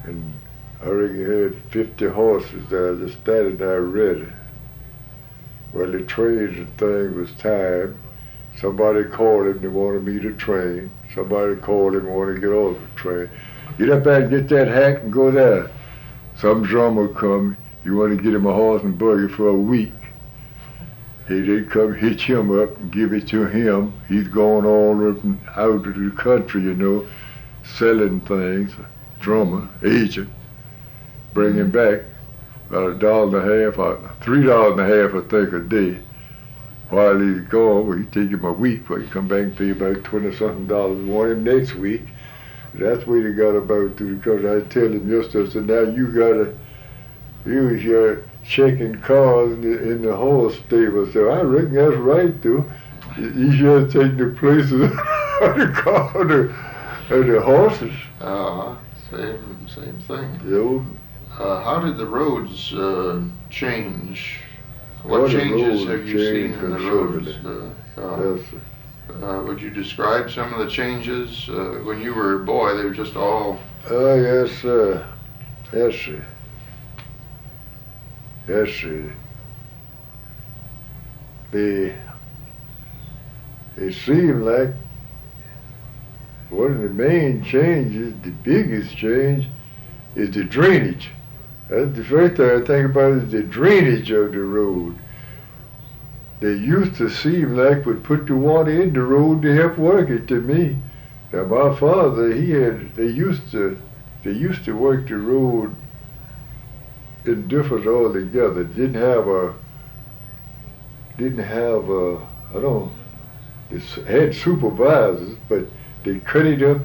And I reckon he had 50 horses there just standing there ready. Well, the trains and thing was timed. Somebody called him, they wanted me to train. Somebody called him, wanted to get off the train. Get up there and get that hack and go there. Some drummer come, you want to get him a horse and buggy for a week. They come hitch him up and give it to him. He's going all up and out of the country, you know, selling things. Drummer, agent, bring him back about $1.50 or $3.50, I think, a day. While he's gone, well, he take him a week, but he come back and pay about $20-something. Want him next week. That's where they got about through the country. I tell him yesterday, I said, now you gotta use your checking cars in the horse stable. So I reckon that's right, too. You should take the places of the car and the horses. Same thing. Yeah. How did the roads change? What changes have you seen in the roads? Yes, sir. Would you describe some of the changes? When you were a boy, they were just all... Oh, yes, sir. Yes, sir. Yes, sir. It seemed like one of the main changes, the biggest change, is the drainage. That's the first thing I think about is the drainage of the road. They used to seem like would put the water in the road to help work it to me. Now my father, they used to work the road indifferent altogether. Didn't have it had supervisors, but they cut it up.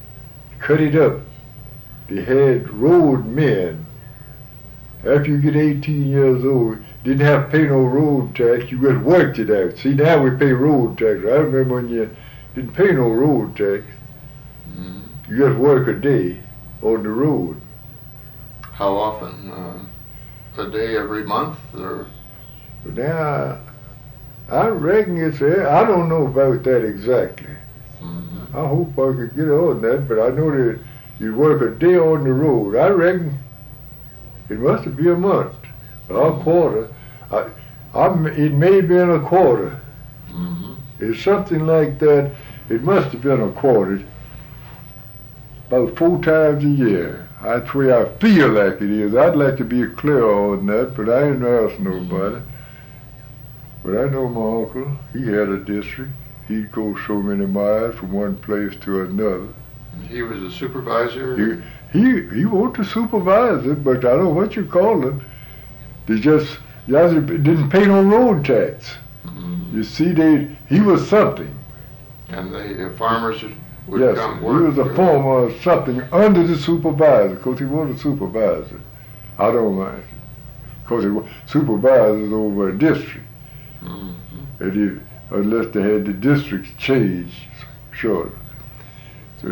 They had road men. After you get 18 years old, didn't have to pay no road tax, you just worked it out. See, now we pay road tax. I remember when you didn't pay no road tax. Mm-hmm. You just work a day on the road. How often? A day every month? Or? But now, I reckon I don't know about that exactly. Mm-hmm. I hope I could get on that, but I know that you work a day on the road. I reckon it must be a month, or a quarter. It may have been a quarter. Mm-hmm. It's something like that. It must have been a quarter. About 4 times a year. That's the way I feel like it is. I'd like to be clear on that, but I didn't ask nobody. But I know my uncle, he had a district. He'd go so many miles from one place to another. He was a supervisor? He was the supervisor, but I don't know what you call it. They just didn't pay no road tax. Mm-hmm. You see, he was something. And the farmers would yes, come work? He was a farmer or something under the supervisor, because he was a supervisor. I don't mind. Because he was supervisors over a district. Mm-hmm. And unless they had the districts changed short. So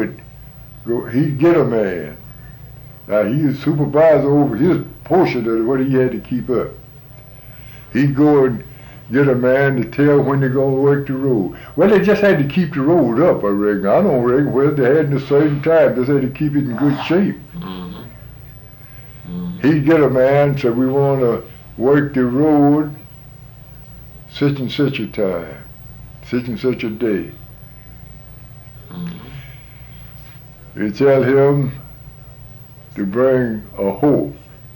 he'd get a man. Now he was supervisor over his portion of what he had to keep up. He'd go and get a man to tell when they're going to work the road. Well, they just had to keep the road up, I reckon. I don't reckon whether they had in a certain time. They just had to keep it in good shape. Mm-hmm. Mm-hmm. He'd get a man, say, we want to work the road such and such a time, such and such a day. Mm-hmm. They tell him to bring a hoe.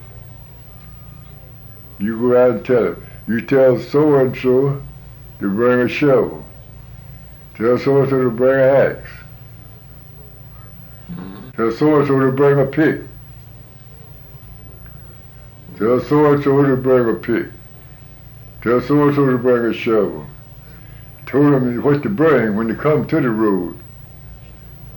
You go out and tell him. You tell so-and-so to bring a shovel. Tell so-and-so to bring an axe. Mm-hmm. Tell so-and-so to bring a pick. Tell so-and-so to bring a pick. Tell so-and-so to bring a shovel. Told them what to bring when they come to the road.